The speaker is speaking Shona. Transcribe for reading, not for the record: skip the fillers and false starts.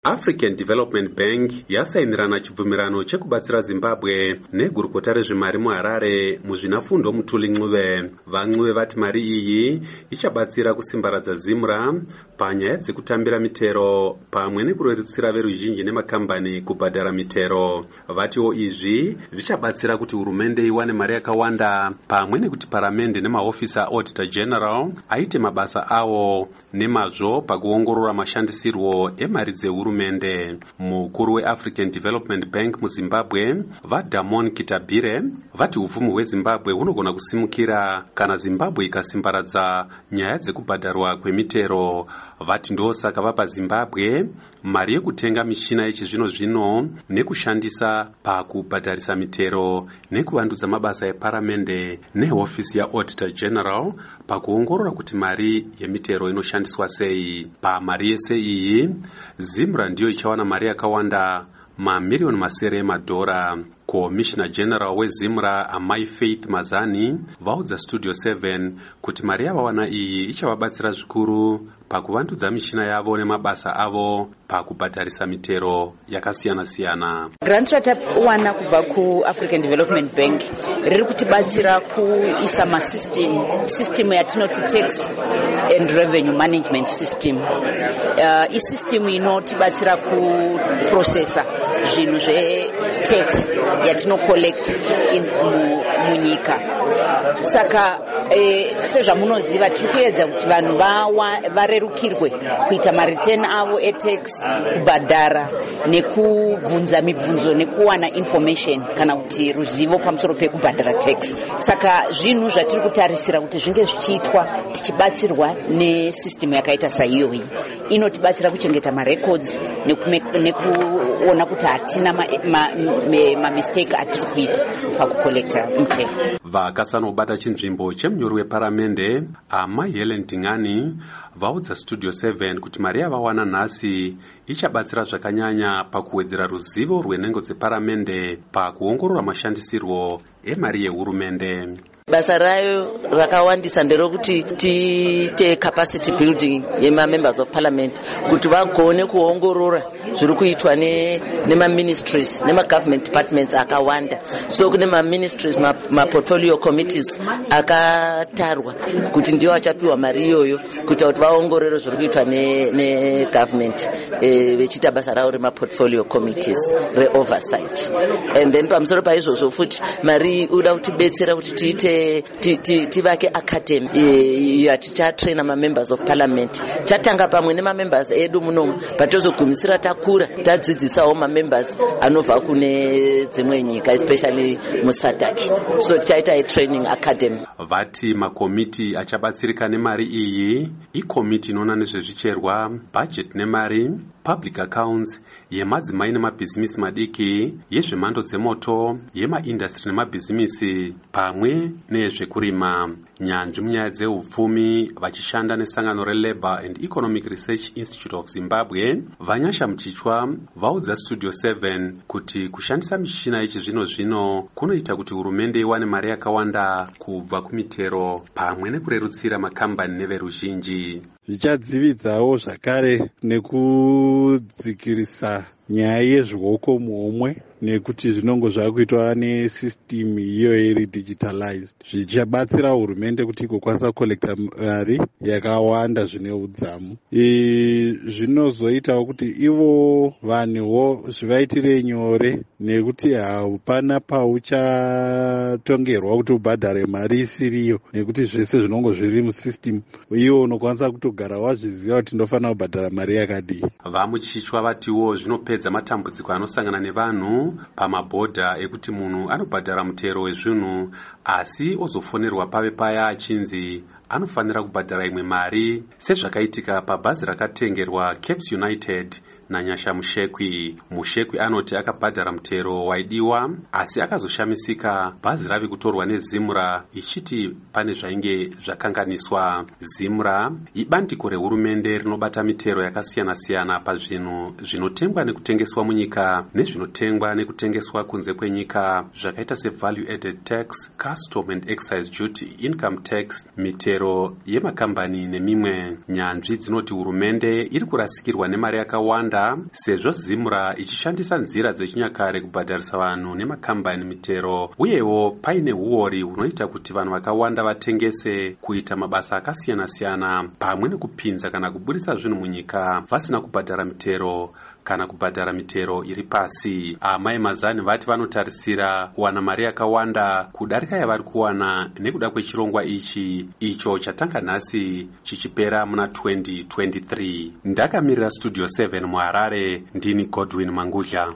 African Development Bank yasainirana chibvumirano chekubatsira Zimbabwe negurukota rezvemari muHarare muzvinafundo Mutuli Ncube. VaNcube vati mari iyi ichabatsira kusimbaradza Zimra panyaya dzekutambira mitero pamwe nekurerutsira veruzhinji nemakambani kubhadhara mitero. Vatiwo izvi zvichabatsira kuti hurumende iwane mari yakawanda pamwe nekuti paramende nemaofisa Auditor General aite mabasa awo nemazvo pakuongorora mashandisirwo emari dzehurumende. Mukuru weAfrican Development Bank muZimbabwe vaDamon Kitabire vati upfumi hweZimbabwe hunogona kusimukira kana Zimbabwe ikasimbaradza nyaya dzekubhadharwa kwemitero. Vati ndosaka vapa Zimbabwe mari yekutenga mishina yechizvino-zvino nekushandisa pakubhadharisa mitero nekuvandudza mabasa eparamende nehofisi yaAuditor General pakuongorora kuti mari yemitero inoshandiswa sei. Pamari yese iyi Zimra ndiyo ichawana mari yakawanda mamiliyoni masere emadhora. Commissioner General weZimra Amai Faith Mazani vaudza Studio 7 kuti mari yavawana iyi ichavabatsira zvikuru pakuvandudza mishina yavo nemabasa avo pakubhadharisa mitero yakasiyana-siyana. Grant ratawana kubva kuAfrican Development Bank riri kutibatsira kuisa masystem yatinoti tax and revenue management system. Isystem inotibatsira kuprocessa zvinhu zvetax yatinocollect munyika. Saka sezvamunoziva tiri kuedza kuti vanhu varerukirwe kuita mareturn avo etax, kubhadhara nekubvunza mibvunzo nekuwana information kana kuti ruzivo pamusoro pekubhadhara tax. Saka zvinhu zvatiri kutarisira kuti zvinge zvichiitwa tichibatsirwa nesystem yakaita saiyoyi. Inotibatsira kuchengeta marecords nekuona kuti hatina mistake atiri kuita pakukolekta mitero. Vakasanobata chinzvimbo chemunyori weparamende Amai Helen Dingani vaudza Studio 7 kuti mari yavawana nhasi ichabatsira zvakanyanya pakuwedzera ruzivo rwenhengo dzeparamende pakuongorora mashandisirwo emari yehurumende. Basa rayo rakawandisa nderokuti tiite capacity building yema-members of parliament kuti vagone kuongorora zviri kuitwa nema-ministries nema-government departments akawanda. So kune ma-ministries ma-portfolio committees akatarwa kuti ndiwo achapiwa mari iyoyo kuita kuti vaongorore zviri kuitwa ne-government vechiita basa ravo rema-portfolio committees re-oversight. And then pamusoro paizvozvo futi mari uda kutibetsera kuti tivake academy yatichatraina ma-members of parliament. Chatanga pamwe nema-members edu munomu patozogumisira takura tadzidzisawo ma-members anobva kune dzimwe nyika especially muSADC. So tichaita training academy. Vati makomiti achabatsirika nemari iyi ikomiti inoona nezvezvicherwa, budget nemari, public accounts, yemadzimai nemabhizimisi madiki, yezvemhando dzemoto, yemaindastri nemabhizimisi pamwe nezvekurima. Nyanzvi munyaya dzeupfumi vachishanda nesangano reLabour and Economic Research Institute of Zimbabwe Vanyasha Mchichwa vaudza Studio 7 kuti kushandisa mishina yechizvino-zvino kunoita kuti hurumende iwane mari yakawanda kubva kumitero pamwe nekurerutsira makambani neveruzhinji. Zvichadzividzawo zvakare nekudzikirisa nyaya yezvioko muhomwe nekuti zvinongo zvakuitwa nesystem iyo iri digitalized. Zvichabatsira hurumende kuti igokwanisa kukolekta mari yakawanda zvine udzamu. Zvinozoitawo kuti ivo vanhuwo zvivaitire nyore nekuti hapana pauchatongerwa kuti ubhadhare mari isiriyo nekuti zvese zvinongo zviri musystem. Iwo unokwanisa kutogara wazviziva kuti ndofana kubhadhara mari yakadii. VaMuchichwa vatiwo zvinopedza matambudziko anosangana nevanhu pamabhodha ekuti munhu anobhadhara mutero wezvinhu asi ozofonerwa pave paya achinzi anofanira kubhadhara imwe mari sezvakaitika pabhazi rakatengerwa Caps United naNyasha Mushekwi anoti akabhadhara mutero waidiwa asi akazoshamisika bhazi rave kutorwa neZimra ichiti pane zvainge zvakanganiswa. Zimra ibandiko rehurumende rinobata mitero yakasiyana-siyana pazvinhu zvinotengwa nekutengeswa munyika nezvinotengwa nekutengeswa kunze kwenyika zvakaita sevalue added tax, custom and excise duty, income tax, mitero yemakambani nemimwe. Nyanzvi dzinoti hurumende iri kurasikirwa nemari yakawanda yakawanda sezvo zimura ichishandisa nzira dzechinyakare kubhadharisa vanhu nemakambani mitero, uyewo paine uori hunoita kuti vanhu vakawanda vatengese, kuita mabasa akasiyana-siyana pamwe nekupinza kana kuburisa zvinhu munyika vasina kubhadhara mitero kana kubhadhara mitero iri pasi. Amai Mazani vati vanotarisira kuwana mari yakawanda kudarika yavari kuwana nekuda kwechirongwa ichi icho chatanga nhasi chichipera muna 2023. Ndakamirira Studio 7 muHarare, ndini Godwin Mangudla.